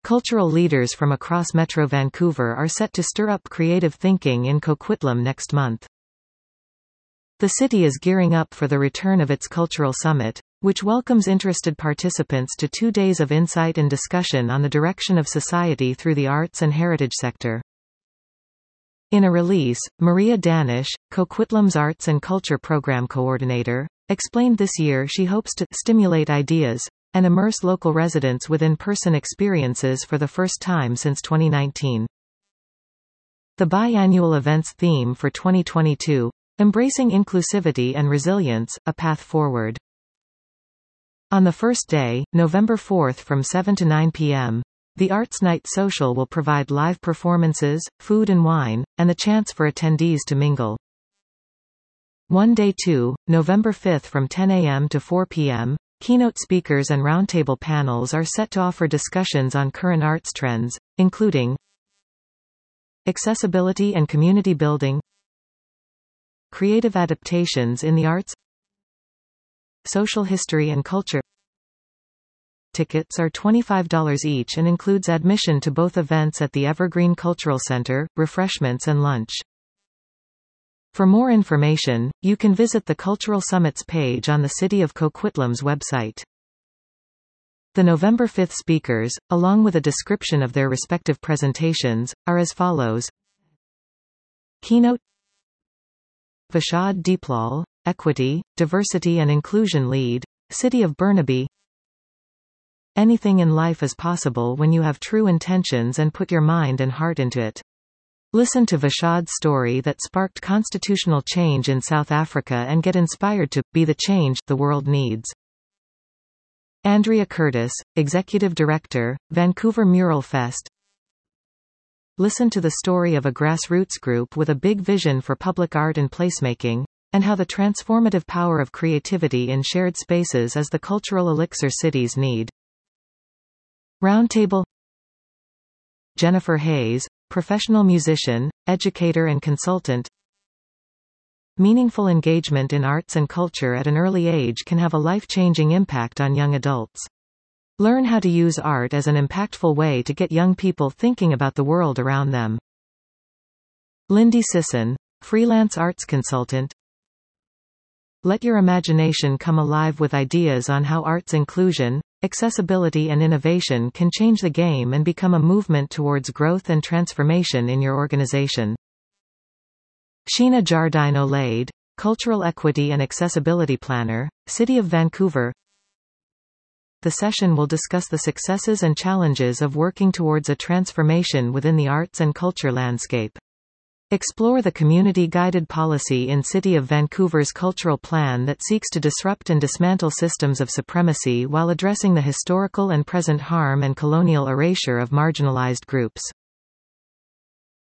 Cultural leaders from across Metro Vancouver are set to stir up creative thinking in Coquitlam next month. The city is gearing up for the return of its Cultural Summit, which welcomes interested participants to 2 days of insight and discussion on the direction of society through the arts and heritage sector. In a release, Maria Danish, Coquitlam's Arts and Culture Program Coordinator, explained this year she hopes to stimulate ideas and immerse local residents with in-person experiences for the first time since 2019. The biannual event's theme for 2022, Embracing Inclusivity and Resilience, A Path Forward. On the first day, November 4 from 7 to 9 p.m., the Arts Night Social will provide live performances, food and wine, and the chance for attendees to mingle. One Day 2, November 5 from 10 a.m. to 4 p.m., keynote speakers and roundtable panels are set to offer discussions on current arts trends, including accessibility and community building, creative adaptations in the arts, social history and culture. Tickets are $25 each and includes admission to both events at the Evergreen Cultural Center, refreshments and lunch. For more information, you can visit the Cultural Summits page on the City of Coquitlam's website. The November 5 speakers, along with a description of their respective presentations, are as follows. Keynote: Vashad Deeplal, Equity, Diversity and Inclusion Lead, City of Burnaby. Anything in life is possible when you have true intentions and put your mind and heart into it. Listen to Vashad's story that sparked constitutional change in South Africa and get inspired to be the change the world needs. Andrea Curtis, Executive Director, Vancouver Mural Fest. Listen to the story of a grassroots group with a big vision for public art and placemaking, and how the transformative power of creativity in shared spaces is the cultural elixir cities need. Roundtable: Jennifer Hayes, professional musician, educator and consultant. Meaningful engagement in arts and culture at an early age can have a life-changing impact on young adults. Learn how to use art as an impactful way to get young people thinking about the world around them. Lindy Sisson, freelance arts consultant. Let your imagination come alive with ideas on how arts inclusion, accessibility and innovation can change the game and become a movement towards growth and transformation in your organization. Sheena Jardine-Olade, Cultural Equity and Accessibility Planner, City of Vancouver. The session will discuss the successes and challenges of working towards a transformation within the arts and culture landscape. Explore the community-guided policy in City of Vancouver's cultural plan that seeks to disrupt and dismantle systems of supremacy while addressing the historical and present harm and colonial erasure of marginalized groups.